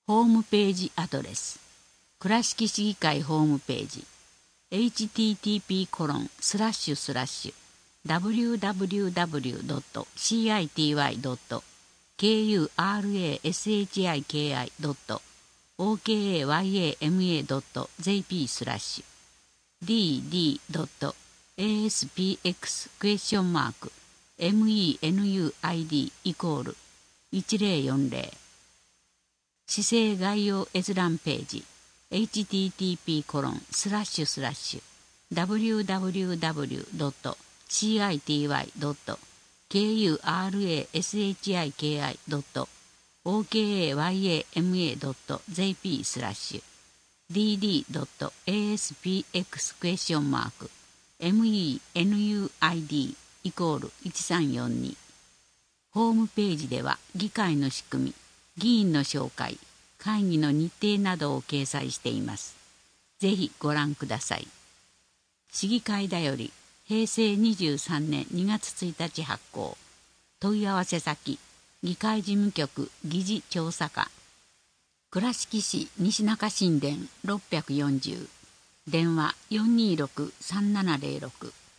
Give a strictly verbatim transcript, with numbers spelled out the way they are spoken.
ホームページアドレス、倉敷市議会ホームページ、エイチティーティーピーコロンスラッシュスラッシュダブリューダブリューダブリュードットシーアイティーワイドットケーユーアールエーエスエイチアイケーアイドットオーケーエーワイエーエムエードットジェーピースラッシュディーディードットエーエスピーエックスクエスチョンマークエムイーエヌユーアイディーイコールいちゼロよんゼロ市政概要閲覧ページ エイチティーティーピーコロンスラッシュスラッシュダブリューダブリューダブリュードットシーアイティーワイドットケーユーアールエーエスエイチアイケーアイドットオーケーエーワイエーエムエードットジェーピースラッシュディーディードットエーエスピーエックスクエスチョンマークエムイーエヌユーアイディーイコールいちさんよんにホームページでは議会の仕組み、議員の紹介、会議の日程などを掲載しています。ぜひご覧ください。市議会だよりへいせいにじゅうさんねんにがつついたち発行。問い合わせ先、議会事務局議事調査課、倉敷市西中新田ろっぴゃくよんじゅう、電話 よんにーろくさんななゼロろく。